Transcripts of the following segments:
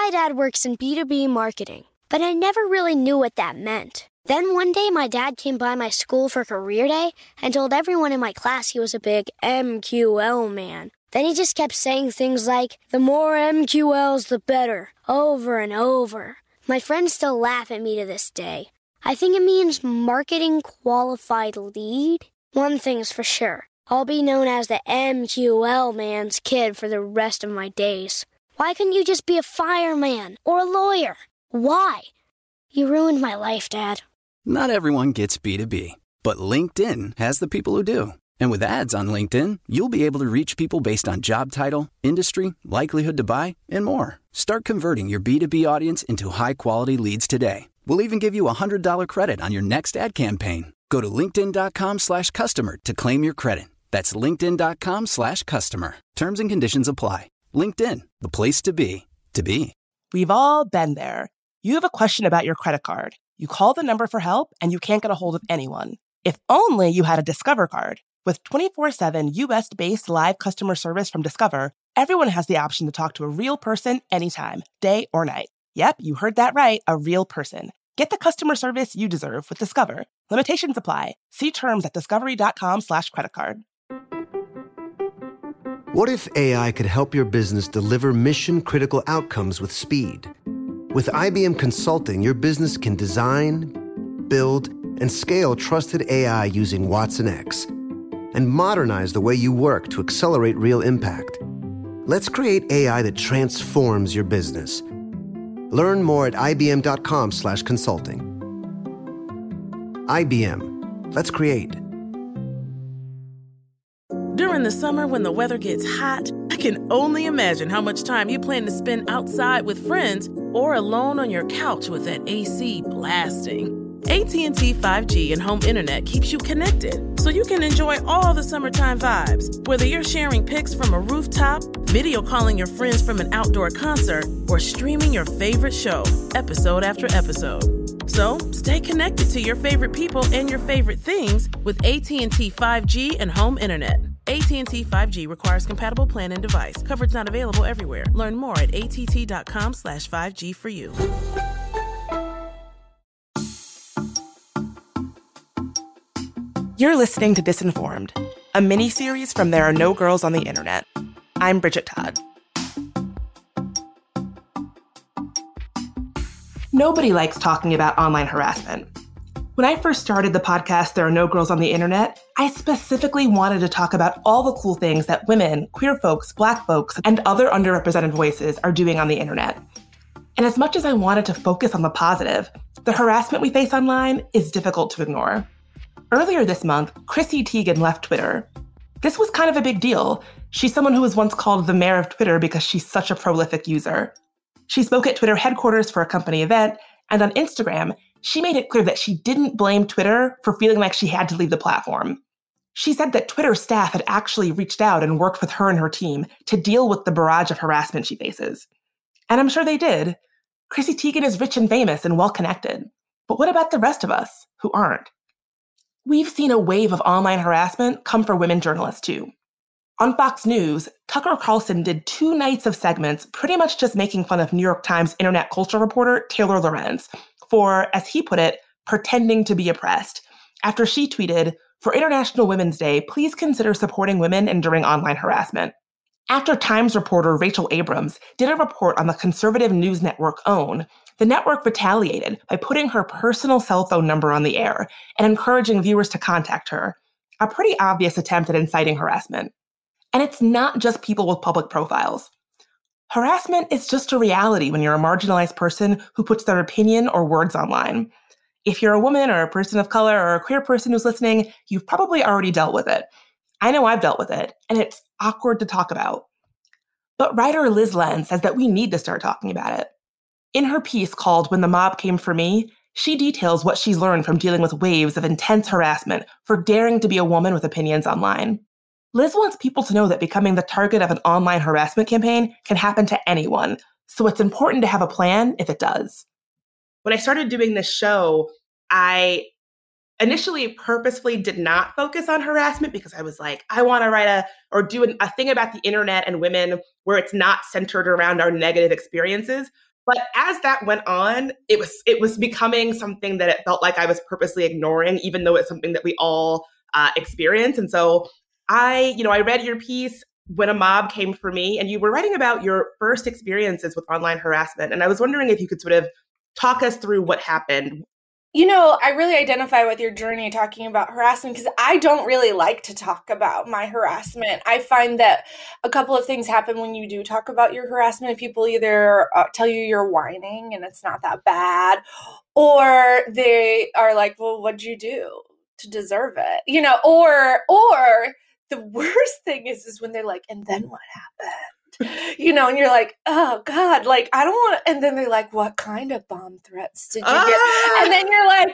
My dad works in B2B marketing, but I never really knew what that meant. Then one day my dad came by my school for career day and told everyone in my class he was a big MQL man. Then he just kept saying things like, the more MQLs, the better, over and over. My friends still laugh at me to this day. I think it means marketing qualified lead. One thing's for sure, I'll be known as the MQL man's kid for the rest of my days. Why couldn't you just be a fireman or a lawyer? Why? You ruined my life, Dad. Not everyone gets B2B, but LinkedIn has the people who do. And with ads on LinkedIn, you'll be able to reach people based on job title, industry, likelihood to buy, and more. Start converting your B2B audience into high-quality leads today. We'll even give you a $100 credit on your next ad campaign. Go to linkedin.com/customer to claim your credit. That's linkedin.com/customer. Terms and conditions apply. LinkedIn, the place to be, to be. We've all been there. You have a question about your credit card. You call the number for help and you can't get a hold of anyone. If only you had a Discover card. With 24/7 US-based live customer service from Discover, everyone has the option to talk to a real person anytime, day or night. Yep, you heard that right, a real person. Get the customer service you deserve with Discover. Limitations apply. See terms at discovery.com/creditcard. What if AI could help your business deliver mission-critical outcomes with speed? With IBM Consulting, your business can design, build, and scale trusted AI using watsonx, and modernize the way you work to accelerate real impact. Let's create AI that transforms your business. Learn more at ibm.com/consulting. IBM. Let's create. During the summer when the weather gets hot, I can only imagine how much time you plan to spend outside with friends or alone on your couch with that AC blasting. AT&T 5G and home internet keeps you connected, so you can enjoy all the summertime vibes, whether you're sharing pics from a rooftop, video calling your friends from an outdoor concert, or streaming your favorite show, episode after episode. So, stay connected to your favorite people and your favorite things with AT&T 5G and home internet. AT&T 5G requires compatible plan and device. Coverage not available everywhere. Learn more at att.com/5G for you. You're listening to Disinformed, a mini-series from There Are No Girls on the Internet. I'm Bridget Todd. Nobody likes talking about online harassment. When I first started the podcast, There Are No Girls on the Internet, I specifically wanted to talk about all the cool things that women, queer folks, Black folks, and other underrepresented voices are doing on the internet. And as much as I wanted to focus on the positive, the harassment we face online is difficult to ignore. Earlier this month, Chrissy Teigen left Twitter. This was kind of a big deal. She's someone who was once called the mayor of Twitter because she's such a prolific user. She spoke at Twitter headquarters for a company event, and on Instagram, she made it clear that she didn't blame Twitter for feeling like she had to leave the platform. She said that Twitter staff had actually reached out and worked with her and her team to deal with the barrage of harassment she faces. And I'm sure they did. Chrissy Teigen is rich and famous and well-connected. But what about the rest of us who aren't? We've seen a wave of online harassment come for women journalists, too. On Fox News, Tucker Carlson did 2 nights of segments pretty much just making fun of New York Times internet culture reporter Taylor Lorenz for, as he put it, pretending to be oppressed, after she tweeted, "For International Women's Day, please consider supporting women enduring online harassment." After Times reporter Rachel Abrams did a report on the conservative news network OWN, the network retaliated by putting her personal cell phone number on the air and encouraging viewers to contact her, a pretty obvious attempt at inciting harassment. And it's not just people with public profiles. Harassment is just a reality when you're a marginalized person who puts their opinion or words online. If you're a woman or a person of color or a queer person who's listening, you've probably already dealt with it. I know I've dealt with it, and it's awkward to talk about. But writer Liz Len says that we need to start talking about it. In her piece called When the Mob Came for Me, she details what she's learned from dealing with waves of intense harassment for daring to be a woman with opinions online. Liz wants people to know that becoming the target of an online harassment campaign can happen to anyone, so it's important to have a plan if it does. When I started doing this show, I initially purposefully did not focus on harassment because I was like, I want to write do a thing about the internet and women where it's not centered around our negative experiences. But as that went on, it was becoming something that it felt like I was purposely ignoring, even though it's something that we all experience. And so I read your piece when a mob came for me, and you were writing about your first experiences with online harassment. And I was wondering if you could sort of talk us through what happened. I really identify with your journey talking about harassment because I don't really like to talk about my harassment. I find that a couple of things happen when you do talk about your harassment. People either tell you you're whining and it's not that bad, or they are like, well, what'd you do to deserve it? Or the worst thing is when they're like, and then what happened? And you're like, oh God, like, I don't want to, and then they're like, what kind of bomb threats did you get? And then you're like,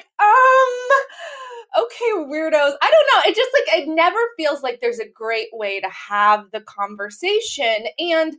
okay, weirdos. I don't know. It just it never feels like there's a great way to have the conversation. And,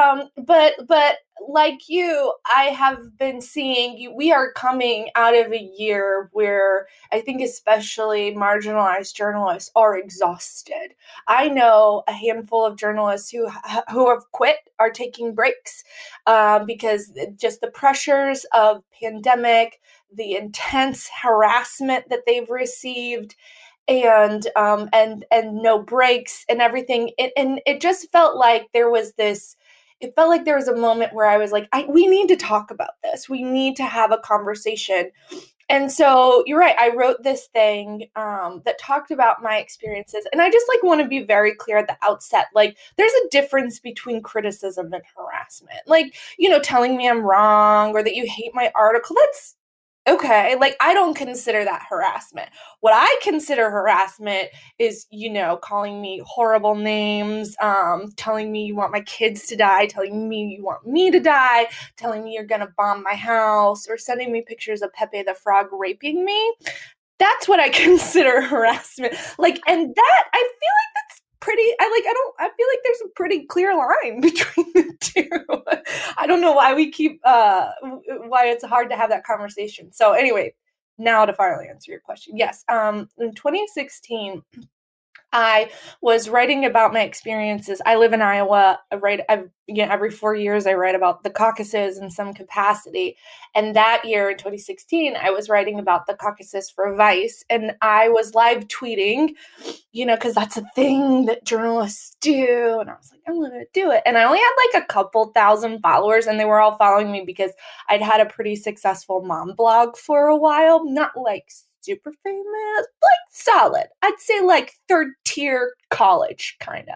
but like you, I have been seeing we are coming out of a year where I think especially marginalized journalists are exhausted. I know a handful of journalists who have quit, are taking breaks because just the pressures of pandemic, the intense harassment that they've received, and no breaks and everything. And it just felt like there was this. It felt like there was a moment where I was like, we need to talk about this. We need to have a conversation. And so you're right. I wrote this thing that talked about my experiences. And I just want to be very clear at the outset. There's a difference between criticism and harassment. Telling me I'm wrong or that you hate my article, that's okay. I don't consider that harassment. What I consider harassment is, calling me horrible names, telling me you want my kids to die, telling me you want me to die, telling me you're going to bomb my house, or sending me pictures of Pepe the Frog raping me. That's what I consider harassment. And that, I feel like that's pretty, I feel like there's a pretty clear line between the two. I don't know why we keep, why it's hard to have that conversation. So anyway, now to finally answer your question. Yes. In 2016, I was writing about my experiences. I live in Iowa. Every 4 years, I write about the caucuses in some capacity. And that year in 2016, I was writing about the caucuses for Vice. And I was live tweeting, because that's a thing that journalists do. And I was like, I'm going to do it. And I only had a couple thousand followers, and they were all following me because I'd had a pretty successful mom blog for a while. Not super famous, solid. I'd say third tier college kind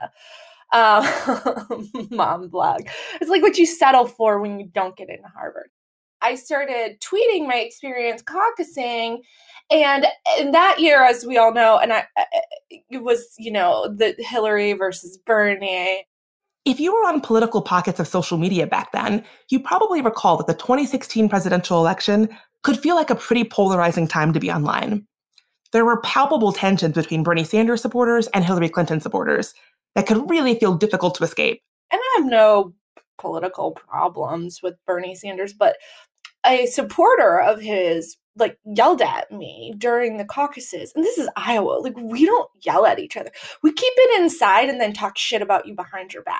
of mom blog. It's what you settle for when you don't get into Harvard. I started tweeting my experience caucusing, and in that year, as we all know, and it was the Hillary versus Bernie. If you were on political pockets of social media back then, you probably recall that the 2016 presidential election could feel like a pretty polarizing time to be online. There were palpable tensions between Bernie Sanders supporters and Hillary Clinton supporters that could really feel difficult to escape. And I have no political problems with Bernie Sanders, but a supporter of his yelled at me during the caucuses. And this is Iowa. We don't yell at each other. We keep it inside and then talk shit about you behind your back.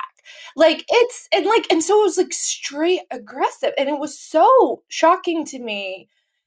And so it was straight aggressive. And it was so shocking to me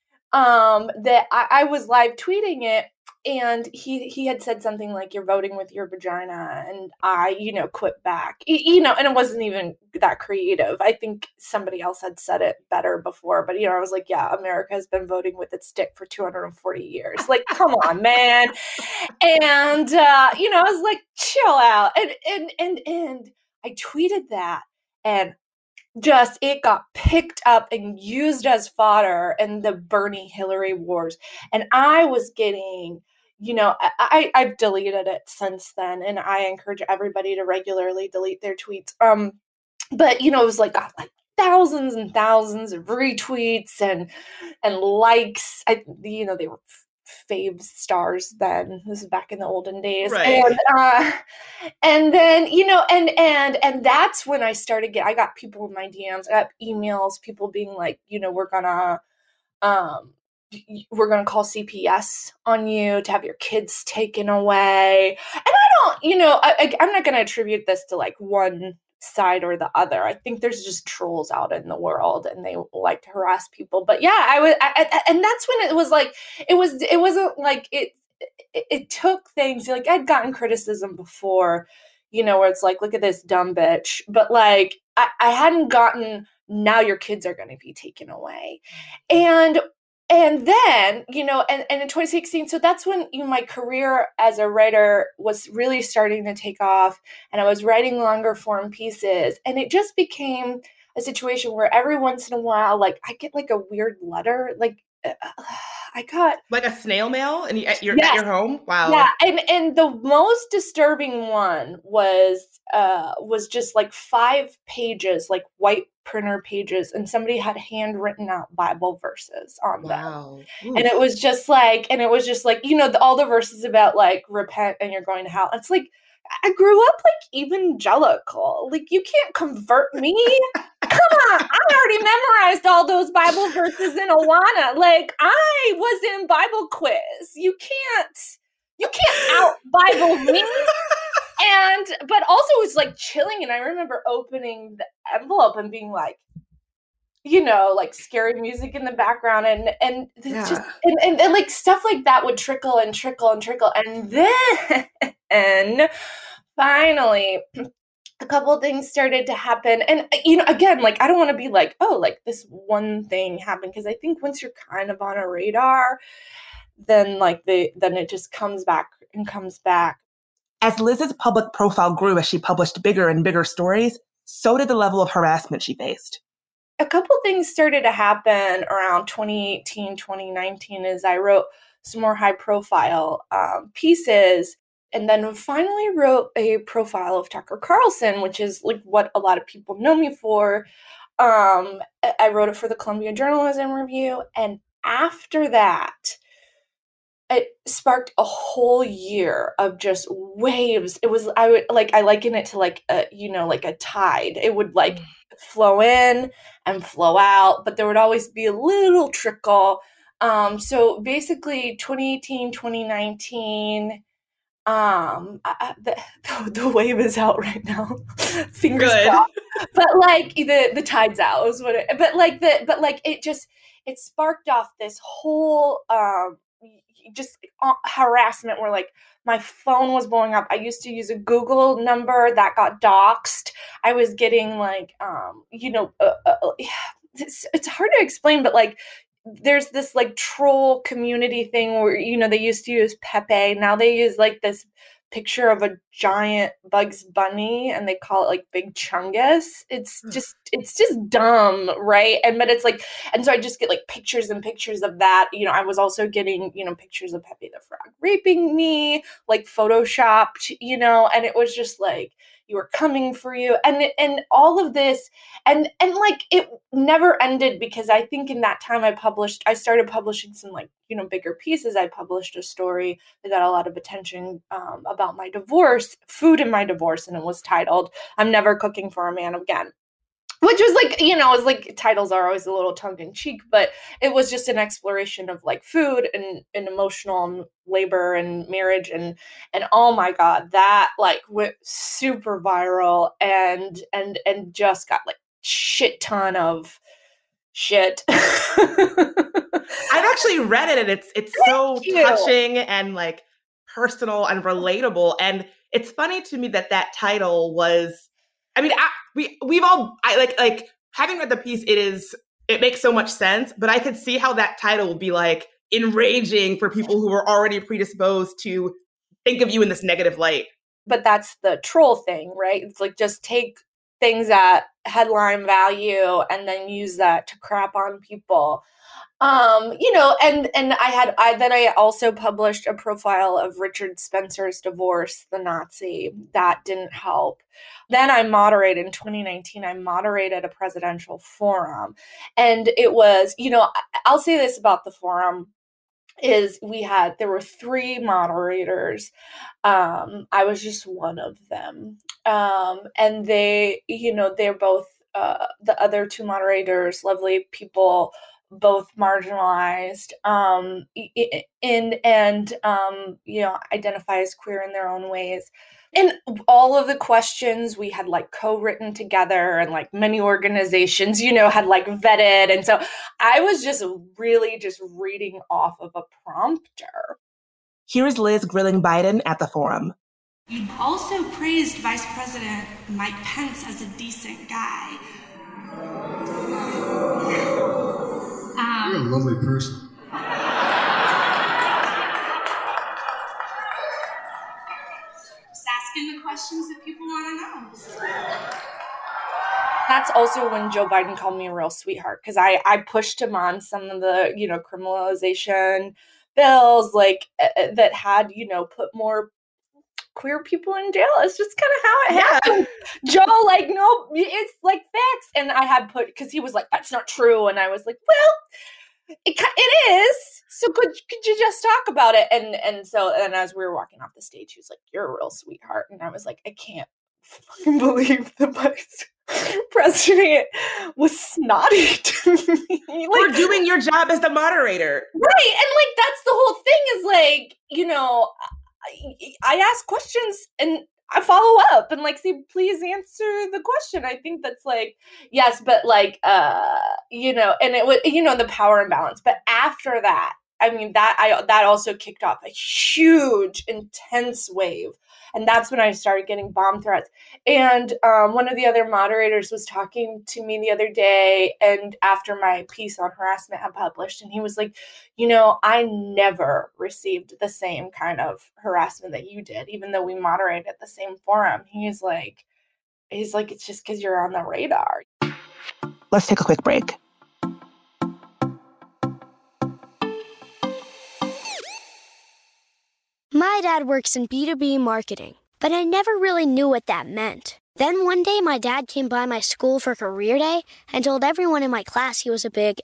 that I was live tweeting it. And he had said something like, you're voting with your vagina. And I, quit back, and it wasn't even that creative. I think somebody else had said it better before, but, I was like, yeah, America has been voting with its dick for 240 years. Come on, man. And, I was like, chill out. And I tweeted that, and it got picked up and used as fodder in the Bernie Hillary wars. And I was getting, I've deleted it since then, and I encourage everybody to regularly delete their tweets. But it was got thousands and thousands of retweets and likes. They were fave stars then. This is back in the olden days. Right. And then, and that's when I started I got people in my DMs, I got emails, people being like, we're gonna call CPS on you to have your kids taken away. And I don't, I'm not going to attribute this to one side or the other. I think there's just trolls out in the world and they like to harass people. But yeah, and that's when it was like, it wasn't like it took things like I'd gotten criticism before, where it's like, look at this dumb bitch. But like, I hadn't gotten, now your kids are going to be taken away. And then, and in 2016, so that's when my career as a writer was really starting to take off, and I was writing longer form pieces, and it just became a situation where every once in a while, like I get like a weird letter, like I got like a snail mail and you're yes. at your home. Wow. Yeah. And the most disturbing one was just like 5 pages, like white printer pages. And somebody had handwritten out Bible verses on them. And it was just like, all the verses about like repent and you're going to hell. It's like, I grew up like evangelical. Like, you can't convert me. Come on. I already memorized all those Bible verses in Awana. Like, I was in Bible quiz. You can't out Bible me. But also it was like chilling. And I remember opening the envelope and being like, like scary music in the background and it's just, and like stuff like that would trickle and trickle and trickle. And then finally a couple of things started to happen. And, again, like, I don't want to be like, oh, like this one thing happened. Cause I think once you're kind of on a radar, then like then it just comes back and comes back. As Liz's public profile grew as she published bigger and bigger stories, so did the level of harassment she faced. A couple things started to happen around 2018, 2019 as I wrote some more high profile pieces. And then finally wrote a profile of Tucker Carlson, which is like what a lot of people know me for. I wrote it for the Columbia Journalism Review. And after that, it sparked a whole year of just waves. It was, I liken it to like a tide. It would like flow in and flow out, but there would always be a little trickle. So basically 2018, 2019, the wave is out right now. Fingers crossed. But like the tide's out is what it sparked off this whole harassment where like my phone was blowing up. I used to use a Google number that got doxxed. I was getting like it's hard to explain, but like there's this like troll community thing where, they used to use Pepe. Now they use like this picture of a giant Bugs Bunny and they call it like Big Chungus. It's just dumb. Right. But it's like, and so I just get like pictures and pictures of that. I was also getting, pictures of Pepe the Frog raping me, like photoshopped, and it was just like, you were coming for you. And all of this, and like, it never ended because I think in that time I started publishing some like, bigger pieces. I published a story that got a lot of attention about my divorce, food in my divorce. And it was titled, I'm Never Cooking for a Man Again. Which was like, it was like titles are always a little tongue in cheek, but it was just an exploration of like food and emotional labor and marriage. And oh my God, that like went super viral and just got like shit ton of shit. I've actually read it and it's so touching and like personal and relatable. And it's funny to me that title was, I mean, we've all like having read the piece, it makes so much sense, but I could see how that title would be like enraging for people who were already predisposed to think of you in this negative light. But that's the troll thing, right? It's like, just take things at headline value and then use that to crap on people. And I also published a profile of Richard Spencer's divorce, the Nazi. That didn't help. Then I moderated in 2019, I moderated a presidential forum. And it was, I'll say this about the forum is there were 3 moderators. I was just one of them. And they, they're both, the other 2 moderators, lovely people, both marginalized, identify as queer in their own ways. And all of the questions we had like co-written together, and like many organizations, had like vetted. And so I was just really just reading off of a prompter. Here's Liz grilling Biden at the forum. You also praised Vice President Mike Pence as a decent guy. You're a lovely person. Just asking the questions that people want to know. That's also when Joe Biden called me a real sweetheart, because I pushed him on some of the, criminalization bills that had, put more queer people in jail. It's just kind of how it happened. Joe, no, it's like facts. And I had because he was like, that's not true. And I was like, well, it is. So could you just talk about it? And so as we were walking off the stage, he was like, you're a real sweetheart. And I was like, I can't fucking believe the Vice President was snotty to me. You're doing your job as the moderator. Right. And that's the whole thing is I ask questions and I follow up and say, please answer the question. I think that's yes, but and it was, the power imbalance. But after that, I mean, that also kicked off a huge, intense wave. And that's when I started getting bomb threats. And one of the other moderators was talking to me the other day, and after my piece on harassment had published, and he was like, I never received the same kind of harassment that you did, even though we moderated the same forum. He's like, it's just because you're on the radar. Let's take a quick break. My dad works in B2B marketing, but I never really knew what that meant. Then one day, my dad came by my school for career day and told everyone in my class he was a big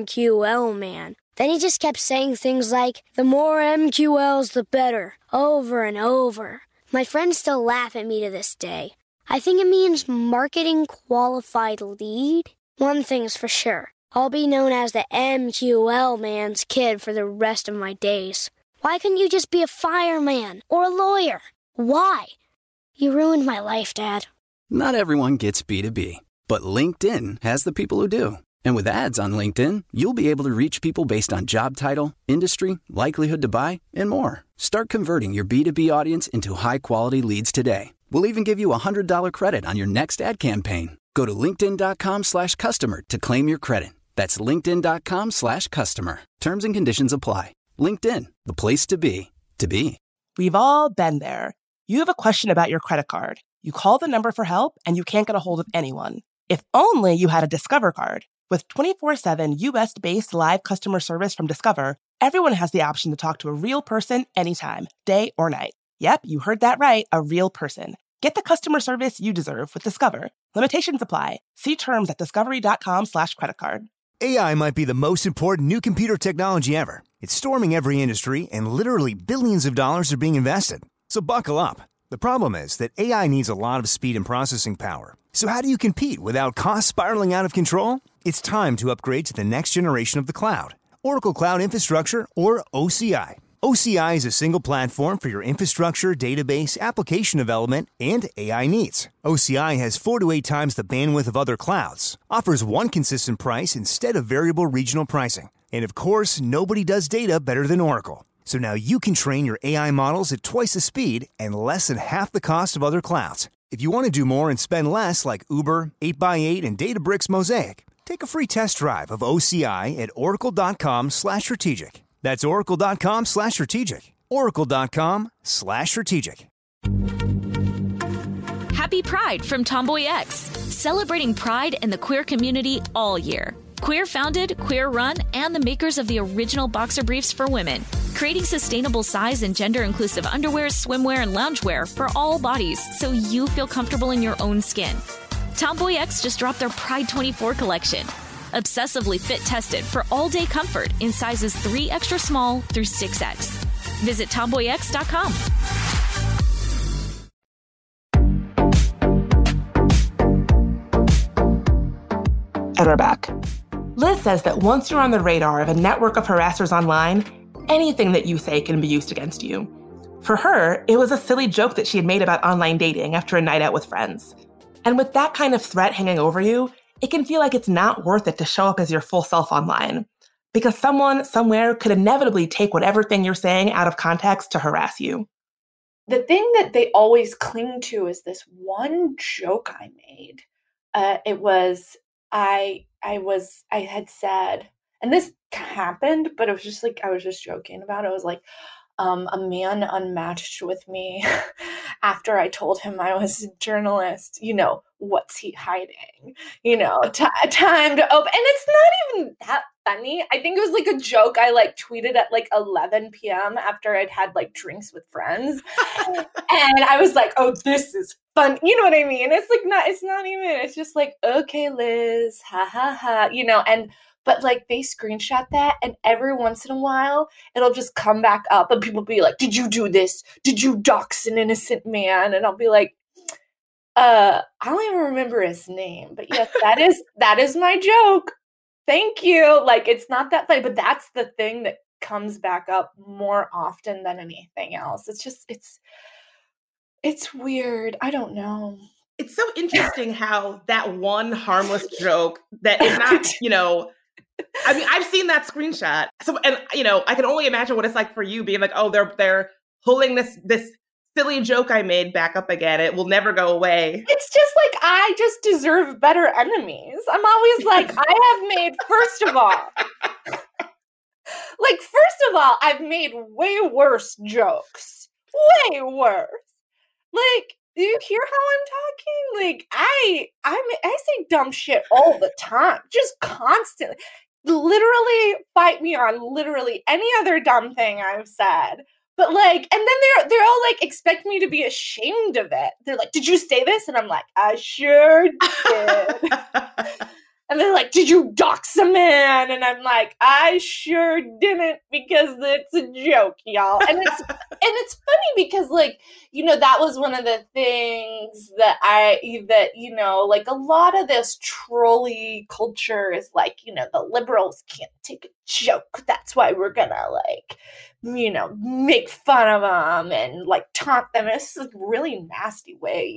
MQL man. Then he just kept saying things like, the more MQLs, the better, over and over. My friends still laugh at me to this day. I think it means marketing qualified lead. One thing's for sure, I'll be known as the MQL man's kid for the rest of my days. Why couldn't you just be a fireman or a lawyer? Why? You ruined my life, Dad. Not everyone gets B2B, but LinkedIn has the people who do. And with ads on LinkedIn, you'll be able to reach people based on job title, industry, likelihood to buy, and more. Start converting your B2B audience into high-quality leads today. We'll even give you a $100 credit on your next ad campaign. Go to linkedin.com/customer to claim your credit. That's linkedin.com/customer. Terms and conditions apply. LinkedIn, the place to be, to be. We've all been there. You have a question about your credit card. You call the number for help and you can't get a hold of anyone. If only you had a Discover card. With 24/7 US-based live customer service from Discover, everyone has the option to talk to a real person anytime, day or night. Yep, you heard that right, a real person. Get the customer service you deserve with Discover. Limitations apply. See terms at discovery.com/creditcard. AI might be the most important new computer technology ever. It's storming every industry, and literally billions of dollars are being invested. So buckle up. The problem is that AI needs a lot of speed and processing power. So how do you compete without costs spiraling out of control? It's time to upgrade to the next generation of the cloud. Oracle Cloud Infrastructure, or OCI. OCI is a single platform for your infrastructure, database, application development, and AI needs. OCI has 4 to 8 times the bandwidth of other clouds, offers one consistent price instead of variable regional pricing. And of course, nobody does data better than Oracle. So now you can train your AI models at twice the speed and less than half the cost of other clouds. If you want to do more and spend less like Uber, 8x8, and Databricks Mosaic, take a free test drive of OCI at oracle.com/strategic. That's oracle.com/strategic. Oracle.com/strategic. Happy Pride from Tomboy X, celebrating pride and the queer community all year. Queer founded, queer run, and the makers of the original boxer briefs for women, creating sustainable size and gender inclusive underwear, swimwear, and loungewear for all bodies so you feel comfortable in your own skin. Tomboy X just dropped their Pride 24 collection. Obsessively fit tested for all day comfort in sizes 3 extra small through 6X. Visit tomboyx.com. And we're back. Liz says that once you're on the radar of a network of harassers online, anything that you say can be used against you. For her, it was a silly joke that she had made about online dating after a night out with friends. And with that kind of threat hanging over you, it can feel like it's not worth it to show up as your full self online, because someone somewhere could inevitably take whatever thing you're saying out of context to harass you. The thing that they always cling to is this one joke I made. I had said, and this happened, but it was just like, I was just joking about it. I was like, a man unmatched with me after I told him I was a journalist. What's he hiding? Time to open. And it's not even that funny. I think it was like a joke I tweeted at 11 p.m. after I'd had drinks with friends. And I was like, oh, this is fun. You know what I mean? It's not even, it's just like, okay, Liz, ha ha ha, but they screenshot that, and every once in a while it'll just come back up and people be like, did you do this? Did you dox an innocent man? And I'll be like, I don't even remember his name, but yes, that is my joke. Thank you. It's not that funny, but that's the thing that comes back up more often than anything else. It's just, it's weird. I don't know. It's so interesting how that one harmless joke that is not, I mean, I've seen that screenshot. So, and I can only imagine what it's like for you being like, oh, they're pulling this silly joke I made back up again. It will never go away. It's just I just deserve better enemies. I'm always like, I have made, first of all, I've made way worse jokes. Way worse. Do you hear how I'm talking? I say dumb shit all the time, just constantly. Literally fight me on literally any other dumb thing I've said. But and then they're all expect me to be ashamed of it. They're like, did you say this? And I'm like, I sure did. And they're like, did you dox a man? And I'm like, I sure didn't, because it's a joke, y'all. And it's funny because that was one of the things that a lot of this trolley culture is the liberals can't take a joke. That's why we're gonna make fun of them and taunt them. It's a really nasty way.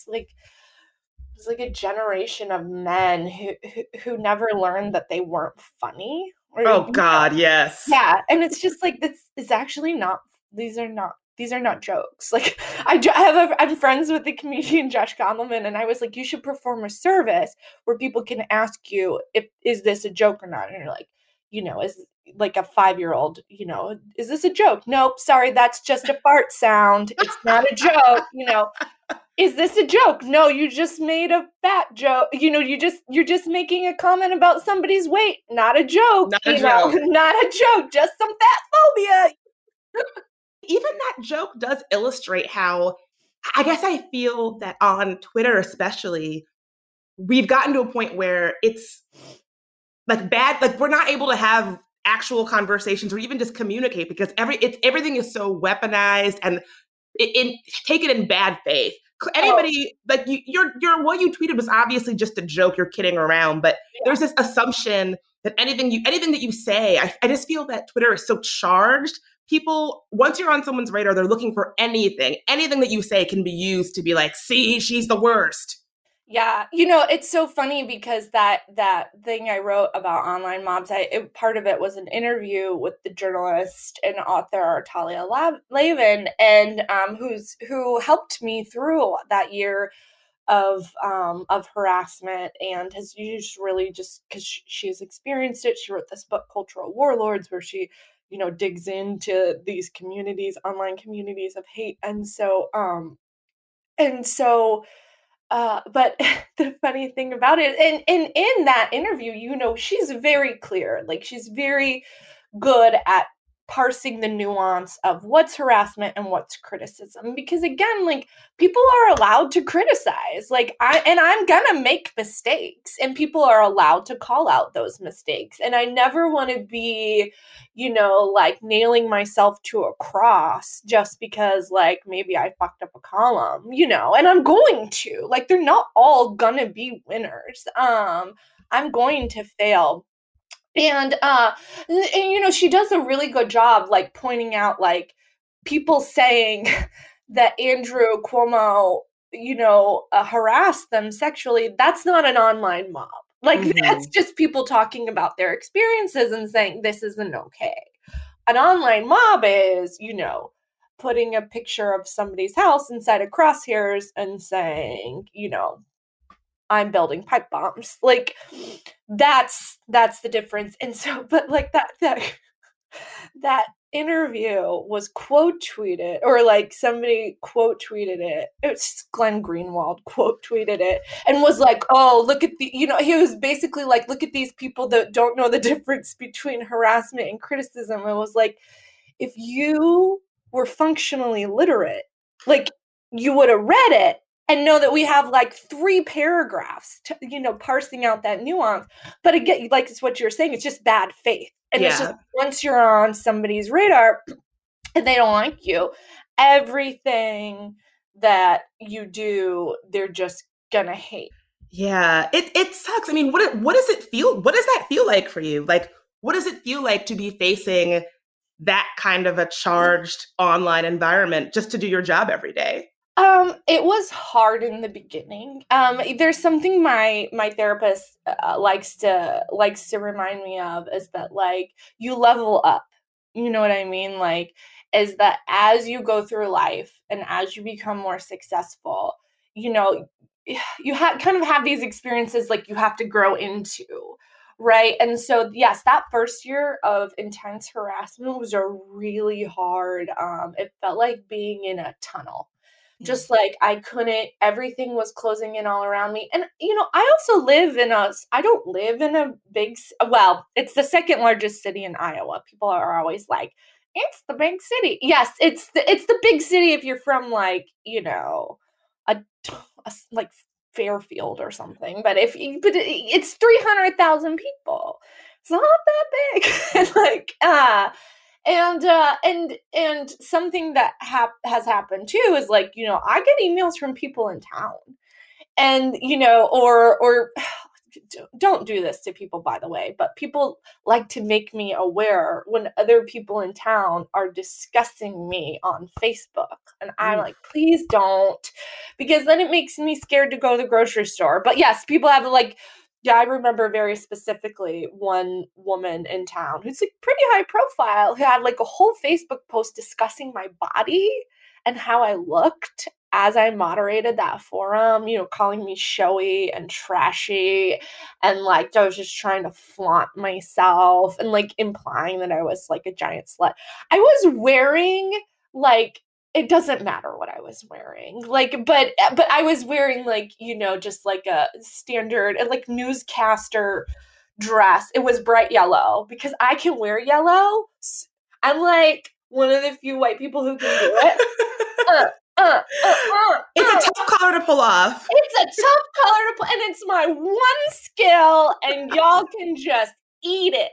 It's like a generation of men who never learned that they weren't funny. Oh God, yes. Yeah, and it's just this is actually not. These are not jokes. I'm friends with the comedian Josh Gondelman, and I was like, you should perform a service where people can ask you is this a joke or not, and you're like, is a 5-year-old, is this a joke? Nope, sorry, that's just a fart sound. It's not a joke. Is this a joke? No, you just made a fat joke. You're just making a comment about somebody's weight. Not a joke. Not a joke. Just some fat phobia. Even that joke does illustrate how, I guess I feel that on Twitter especially, we've gotten to a point where it's bad. We're not able to have actual conversations or even just communicate because everything is so weaponized and taken in bad faith. Anybody your what you tweeted was obviously just a joke. You're kidding around, but there's this assumption that anything that you say, I just feel that Twitter is so charged. People, once you're on someone's radar, they're looking for anything that you say can be used to be like, see, she's the worst. Yeah. It's so funny because that thing I wrote about online mobs, part of it was an interview with the journalist and author Talia Lavin, and who helped me through that year of harassment and has used really just because she's experienced it. She wrote this book, Cultural Warlords, where she, digs into these communities, online communities of hate. But the funny thing about it, and in that interview, she's very clear. She's very good at parsing the nuance of what's harassment and what's criticism. Because again, people are allowed to criticize. I'm gonna make mistakes, and people are allowed to call out those mistakes. And I never want to be, nailing myself to a cross just because maybe I fucked up a column, and I'm going to. They're not all gonna be winners. I'm going to fail. And she does a really good job, pointing out, people saying that Andrew Cuomo, harassed them sexually, that's not an online mob. Like, that's just people talking about their experiences and saying this isn't okay. An online mob is, putting a picture of somebody's house inside of crosshairs and saying, I'm building pipe bombs. Like, that's the difference. And so, but like that interview was quote tweeted, or like somebody quote tweeted it. It's Glenn Greenwald quote tweeted it and was like, oh, look at he was basically like, look at these people that don't know the difference between harassment and criticism. And was like, if you were functionally literate, like, you would have read it and know that we have like 3 paragraphs to, parsing out that nuance. But again, like, it's what you're saying, it's just bad faith. And it's just, once you're on somebody's radar and they don't like you, everything that you do, they're just gonna hate. Yeah, it sucks. I mean, what does it feel? What does that feel like for you? Like, what does it feel like to be facing that kind of a charged online environment just to do your job every day? It was hard in the beginning. There's something my therapist likes to remind me of, is that, like, you level up. You know what I mean? Like, is that as you go through life and as you become more successful, you kind of have these experiences like you have to grow into. Right. And so, yes, that first year of intense harassment was a really hard. It felt like being in a tunnel. Just like everything was closing in all around me. And, I also I don't live in a big, it's the second largest city in Iowa. People are always like, it's the big city. Yes, it's the big city if you're from like, like Fairfield or something. But it's 300,000 people. It's not that big. Like, and something that has happened too is like, I get emails from people in town, and, or don't do this to people, by the way, but people like to make me aware when other people in town are discussing me on Facebook. And I'm like, please don't, because then it makes me scared to go to the grocery store. But yes, people have like, yeah, I remember very specifically one woman in town who's like pretty high profile, who had like a whole Facebook post discussing my body and how I looked as I moderated that forum, calling me showy and trashy. And like, I was just trying to flaunt myself and like implying that I was like a giant slut. I was wearing like, it doesn't matter what I was wearing, like, but I was wearing like, just like a standard like newscaster dress. It was bright yellow because I can wear yellow. I'm like one of the few white people who can do it. It's a tough color to pull off. It's a tough color to pull, and it's my one skill, and y'all can just eat it.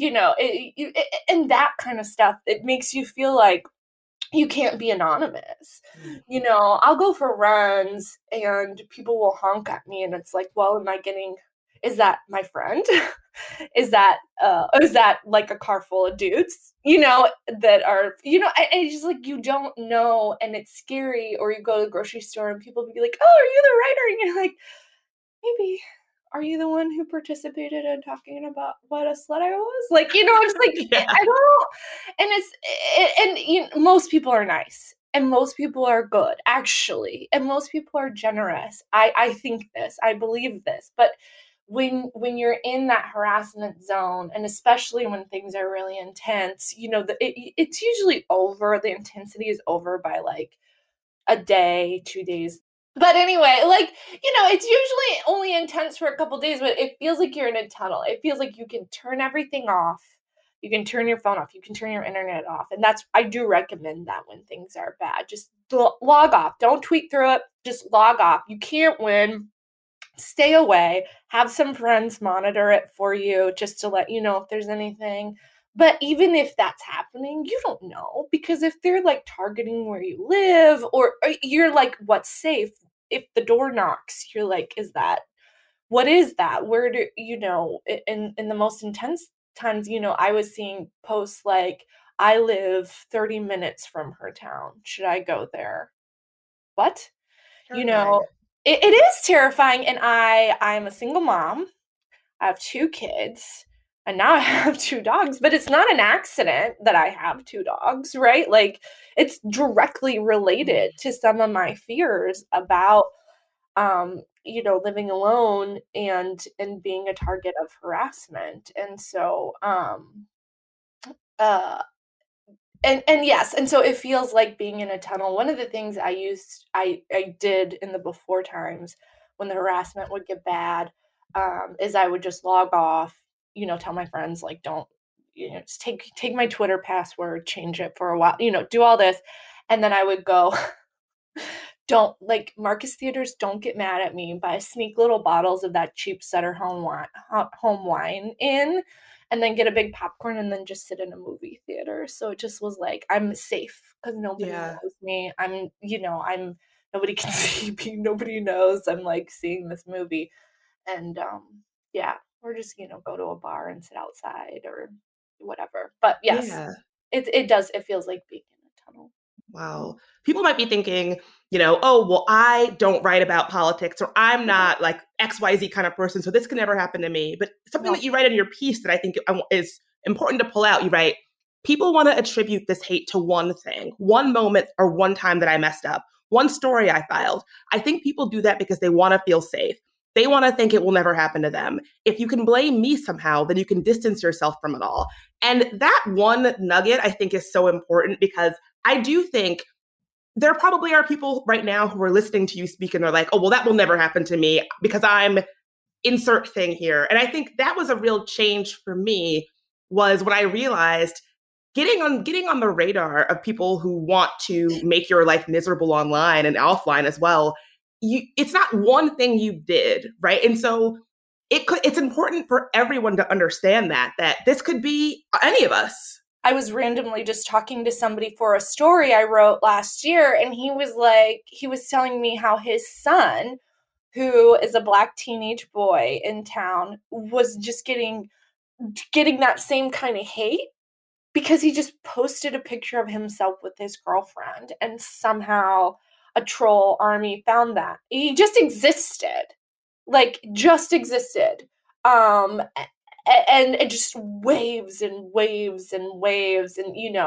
And that kind of stuff, it makes you feel like you can't be anonymous. I'll go for runs and people will honk at me and it's like, well, is that my friend? Is that like a car full of dudes, that are, and just like, you don't know. And it's scary. Or you go to the grocery store and people be like, oh, are you the writer? And you're like, maybe. Are you the one who participated in talking about what a slut I was? Like, it's like, yeah. I don't, and most people are nice and most people are good, actually. And most people are generous. I think this, I believe this, but when you're in that harassment zone, and especially when things are really intense, it's usually over. The intensity is over by like a day, 2 days. But anyway, like, it's usually only intense for a couple days, but it feels like you're in a tunnel. It feels like you can turn everything off. You can turn your phone off. You can turn your internet off. And I do recommend that when things are bad. Just log off. Don't tweet through it. Just log off. You can't win. Stay away. Have some friends monitor it for you just to let you know if there's anything. But even if that's happening, you don't know, because if they're like targeting where you live, or you're like, what's safe? If the door knocks, you're like, what is that? Where do, in the most intense times, I was seeing posts like, I live 30 minutes from her town. Should I go there? What? Terrifying. You know, it is terrifying. And I'm a single mom. I have 2 kids. And now I have 2 dogs, but it's not an accident that I have 2 dogs, right? Like, it's directly related to some of my fears about, living alone and being a target of harassment. And so, and yes, and so it feels like being in a tunnel. One of the things I did in the before times when the harassment would get bad, is I would just log off, tell my friends, like, don't, just take my Twitter password, change it for a while, do all this. And then I would go, don't, like, Marcus Theaters, don't get mad at me, buy sneak little bottles of that cheap Sutter home wine in, and then get a big popcorn and then just sit in a movie theater. So it just was like, I'm safe because nobody knows me. Nobody can see me. Nobody knows I'm like seeing this movie. And or just, go to a bar and sit outside or whatever. But yes, it feels like being in a tunnel. Wow. People might be thinking, oh, well, I don't write about politics, or I'm not like XYZ kind of person, so this can never happen to me. But something that you write in your piece that I think is important to pull out, you write, people want to attribute this hate to one thing, one moment or one time that I messed up, one story I filed. I think people do that because they want to feel safe. They want to think it will never happen to them. If you can blame me somehow, then you can distance yourself from it all. And that one nugget, I think, is so important, because I do think there probably are people right now who are listening to you speak and they're like, oh, well, that will never happen to me because I'm insert thing here. And I think that was a real change for me, was when I realized getting on the radar of people who want to make your life miserable online and offline as well. It's not one thing you did, right? And so it's important for everyone to understand that this could be any of us. I was randomly just talking to somebody for a story I wrote last year, and he was telling me how his son, who is a Black teenage boy in town, was just getting that same kind of hate because he just posted a picture of himself with his girlfriend, and somehow a troll army found that. He just existed. And it just waves and waves and waves,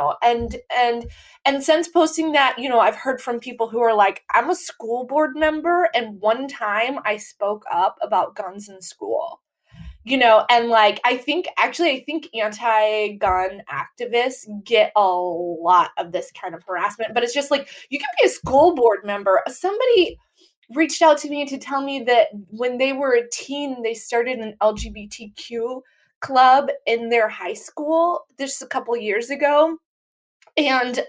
and since posting that, I've heard from people who are like, I'm a school board member, and one time I spoke up about guns in school, and like, I think anti-gun activists get a lot of this kind of harassment, but it's just like, you can be a school board member. Somebody reached out to me to tell me that when they were a teen, they started an LGBTQ club in their high school just a couple years ago, and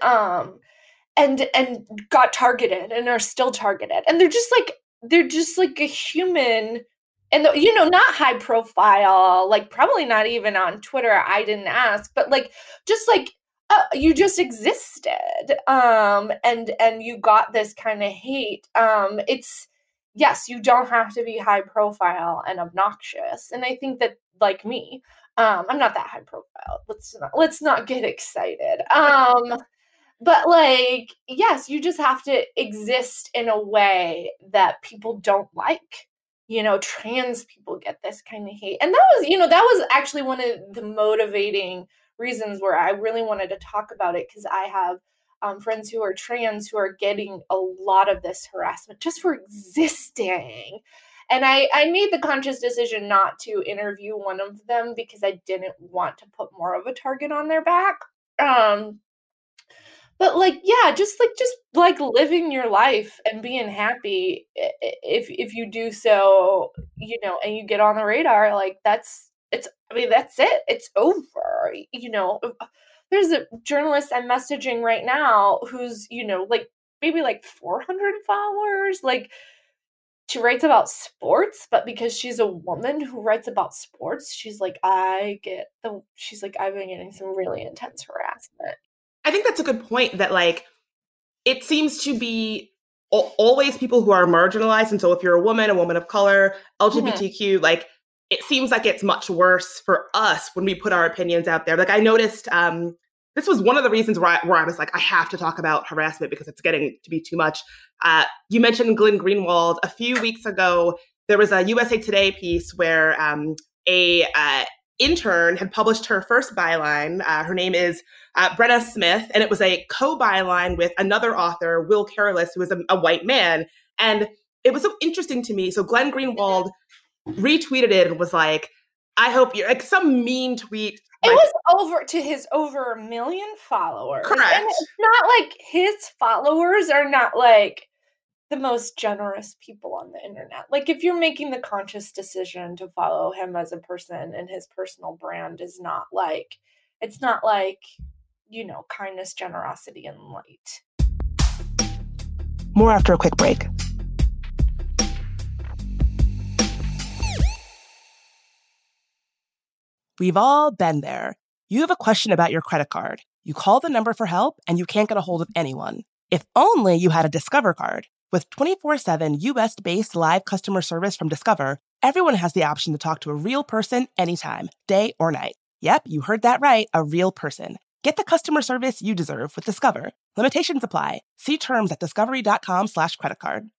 got targeted and are still targeted. And they're just like a human, and not high profile, like probably not even on Twitter. I didn't ask, but like, just like, you just existed, and you got this kind of hate. Yes, you don't have to be high profile and obnoxious. And I think that, like me, I'm not that high profile. Let's not get excited. But like, yes, you just have to exist in a way that people don't like. Trans people get this kind of hate. And that was actually one of the motivating reasons where I really wanted to talk about it, because I have friends who are trans who are getting a lot of this harassment just for existing. And I made the conscious decision not to interview one of them because I didn't want to put more of a target on their back. But like, yeah, just living your life and being happy. If you do so, and you get on the radar, like that's it. It's over. There's a journalist I'm messaging right now who's, like maybe like 400 followers. Like, she writes about sports, but because she's a woman who writes about sports, she's like, I've been getting some really intense harassment. I think that's a good point, that like, it seems to be always people who are marginalized. And so if you're a woman of color, LGBTQ, like, it seems like it's much worse for us when we put our opinions out there. Like, I noticed, this this was one of the reasons where I was like, I have to talk about harassment because it's getting to be too much. You mentioned Glenn Greenwald. A few weeks ago, there was a USA Today piece where a intern had published her first byline. Her name is Brenna Smith, and it was a co-byline with another author, Will Careless, who is a white man. And it was so interesting to me. So Glenn Greenwald retweeted it and was like, I hope you're like some mean tweet. It was over 1 million followers. Correct. And it's not like his followers are not like the most generous people on the internet. Like if you're making the conscious decision to follow him as a person and his personal brand is not like, it's not like, you know, kindness, generosity, and light. More after a quick break. We've all been there. You have a question about your credit card. You call the number for help and you can't get a hold of anyone. If only you had a Discover card. With 24/7 US-based live customer service from Discover, everyone has the option to talk to a real person anytime, day or night. Yep, you heard that right, a real person. Get the customer service you deserve with Discover. Limitations apply. See terms at discovery.com/creditcard.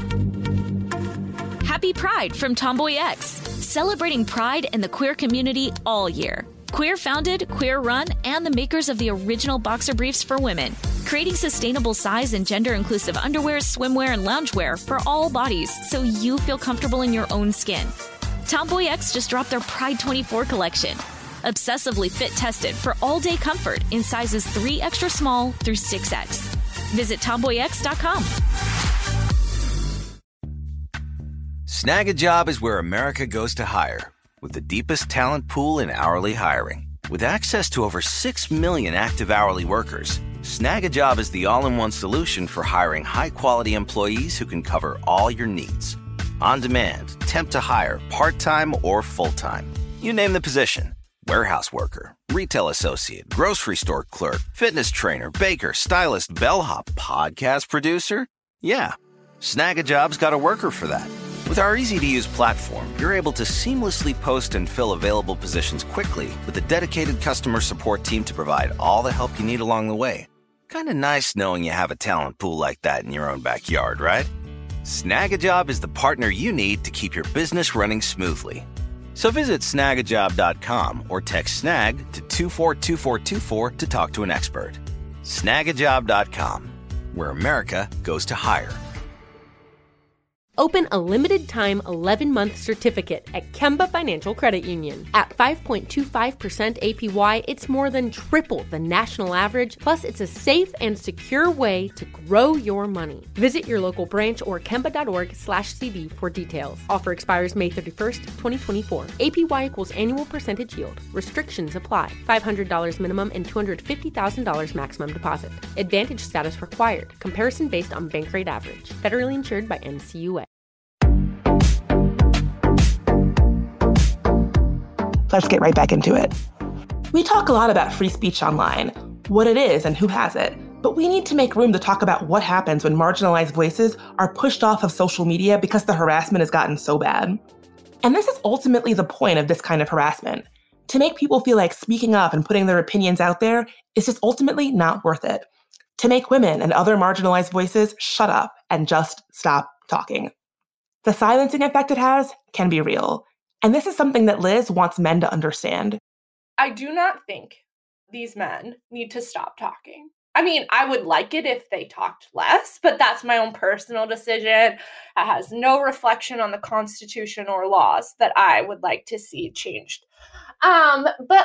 Happy Pride from Tomboy X, celebrating pride and the queer community all year. Queer founded, queer run, and the makers of the original boxer briefs for women, creating sustainable size and gender inclusive underwear, swimwear, and loungewear for all bodies so you feel comfortable in your own skin. Tomboy X just dropped their Pride 24 collection. Obsessively fit tested for all day comfort in sizes 3 extra small through 6X. Visit tomboyx.com. Snag a Job is where America goes to hire, with the deepest talent pool in hourly hiring. With access to over 6 million active hourly workers, Snag a Job is the all-in-one solution for hiring high-quality employees who can cover all your needs. On demand, temp to hire, part-time or full-time. You name the position. Warehouse worker, retail associate, grocery store clerk, fitness trainer, baker, stylist, bellhop, podcast producer. Yeah, Snag a Job's got a worker for that. With our easy-to-use platform, you're able to seamlessly post and fill available positions quickly with a dedicated customer support team to provide all the help you need along the way. Kind of nice knowing you have a talent pool like that in your own backyard, right? Snag a Job is the partner you need to keep your business running smoothly. So visit snagajob.com or text SNAG to 242424 to talk to an expert. Snagajob.com, where America goes to hire. Open a limited-time 11-month certificate at Kemba Financial Credit Union. At 5.25% APY, it's more than triple the national average, plus it's a safe and secure way to grow your money. Visit your local branch or kemba.org/cb for details. Offer expires May 31st, 2024. APY equals annual percentage yield. Restrictions apply. $500 minimum and $250,000 maximum deposit. Advantage status required. Comparison based on bank rate average. Federally insured by NCUA. Let's get right back into it. We talk a lot about free speech online, what it is and who has it, but we need to make room to talk about what happens when marginalized voices are pushed off of social media because the harassment has gotten so bad. And this is ultimately the point of this kind of harassment, to make people feel like speaking up and putting their opinions out there is just ultimately not worth it. To make women and other marginalized voices shut up and just stop talking. The silencing effect it has can be real. And this is something that Liz wants men to understand. I do not think these men need to stop talking. I mean, I would like it if they talked less, but that's my own personal decision. It has no reflection on the Constitution or laws that I would like to see changed. But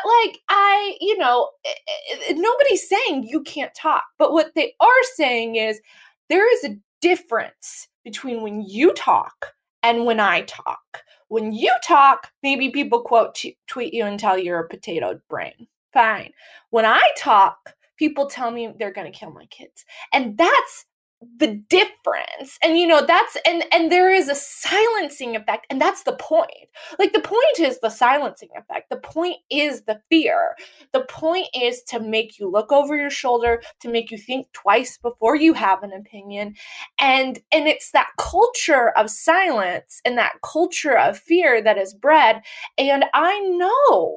nobody's saying you can't talk. But what they are saying is there is a difference between when you talk and when I talk. When you talk, maybe people tweet you and tell you're a potato brain. Fine. When I talk, people tell me they're going to kill my kids. And that's the difference. And, and there is a silencing effect. And that's the point. Like, the point is the silencing effect. The point is the fear. The point is to make you look over your shoulder, to make you think twice before you have an opinion. And it's that culture of silence and that culture of fear that is bred. And I know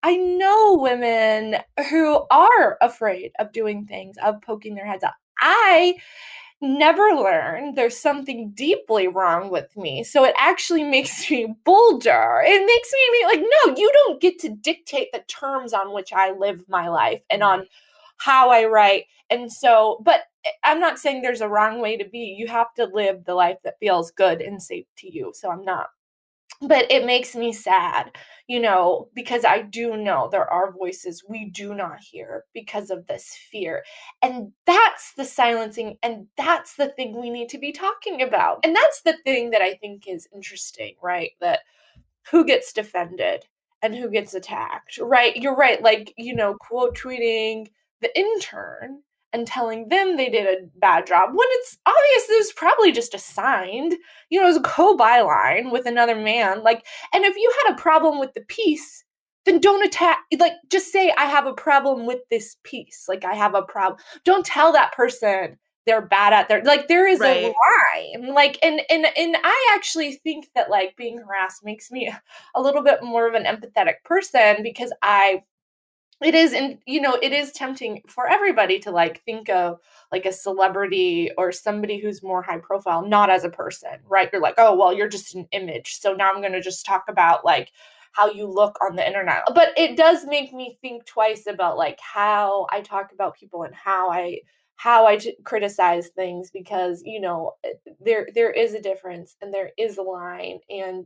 I know women who are afraid of doing things, of poking their heads out. I never learned there's something deeply wrong with me. So it actually makes me bolder. It makes me like, no, you don't get to dictate the terms on which I live my life and on how I write. And so, but I'm not saying there's a wrong way to be. You have to live the life that feels good and safe to you. So I'm not. But it makes me sad, because I do know there are voices we do not hear because of this fear. And that's the silencing, and that's the thing we need to be talking about. And that's the thing that I think is interesting, right? That who gets defended and who gets attacked, right? You're right. Like, quote tweeting the intern and telling them they did a bad job when it's obvious it was probably just assigned, it was a co-byline with another man. Like, and if you had a problem with the piece, then don't attack, like, just say, I have a problem with this piece. Like, I have a problem. Don't tell that person they're bad at their, like, there is a line. Like, and I actually think that, like, being harassed makes me a little bit more of an empathetic person because it is tempting for everybody to like think of like a celebrity or somebody who's more high profile, not as a person, right? You're like, oh, well, you're just an image. So now I'm going to just talk about like how you look on the internet. But it does make me think twice about like how I talk about people and how I criticize things because, there is a difference and there is a line. And,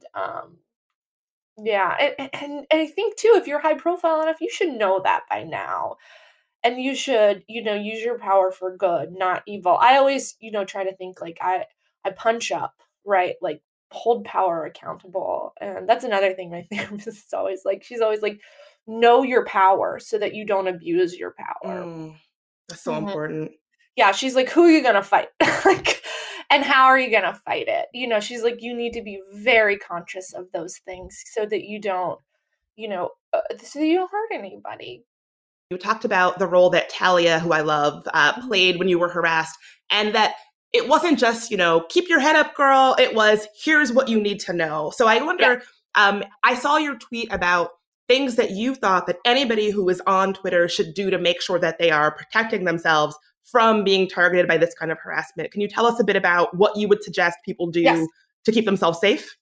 yeah. And I think too, if you're high profile enough, you should know that by now. And you should, use your power for good, not evil. I always, try to think like I punch up, right? Like hold power accountable. And that's another thing my therapist is always like, she's always like, know your power so that you don't abuse your power. That's so important. Yeah. She's like, who are you going to fight? Like, and how are you going to fight it? She's like, you need to be very conscious of those things so that you don't, so you don't hurt anybody. You talked about the role that Talia, who I love, played when you were harassed, and that it wasn't just, keep your head up, girl. It was, here's what you need to know. So I wonder, I saw your tweet about things that you thought that anybody who is on Twitter should do to make sure that they are protecting themselves from being targeted by this kind of harassment. Can you tell us a bit about what you would suggest people do to keep themselves safe?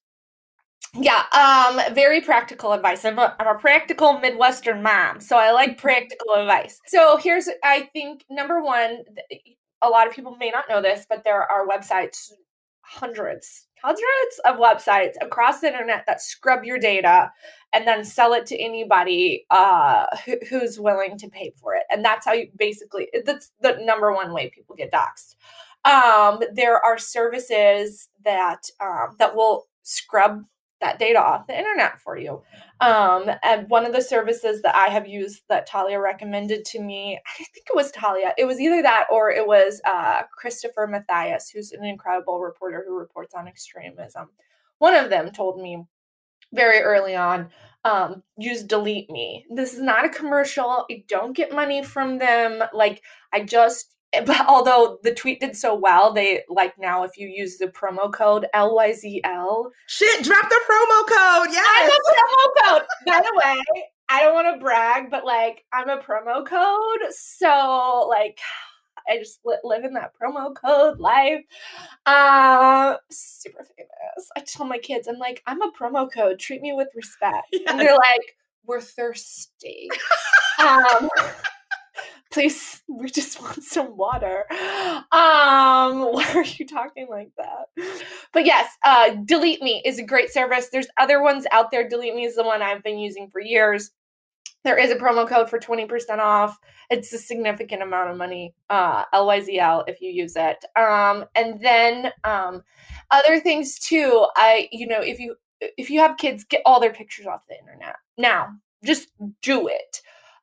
Yeah, very practical advice. I'm a practical Midwestern mom, so I like practical advice. So here's, I think, number one, a lot of people may not know this, but there are websites, hundreds of websites across the internet that scrub your data and then sell it to anybody who's willing to pay for it. And that's how you that's the number one way people get doxxed. There are services that will scrub that data off the internet for you. And one of the services that I have used that Talia recommended to me, I think it was Talia. It was either that or it was Christopher Mathias, who's an incredible reporter who reports on extremism. One of them told me very early on, use Delete Me. This is not a commercial. I don't get money from them. Like but although the tweet did so well, they like now if you use the promo code LYZL. Shit, drop the promo code. Yes. I'm a promo code. By the way, I don't want to brag, but like I'm a promo code. So like I just live in that promo code life. Super famous. I tell my kids, I'm like, I'm a promo code. Treat me with respect. Yes. And they're like, we're thirsty. Please, we just want some water. Why are you talking like that? But yes, Delete Me is a great service. There's other ones out there. Delete Me is the one I've been using for years. There is a promo code for 20% off. It's a significant amount of money, LYZL, if you use it. And then other things too. If you have kids, get all their pictures off the internet now. Just do it.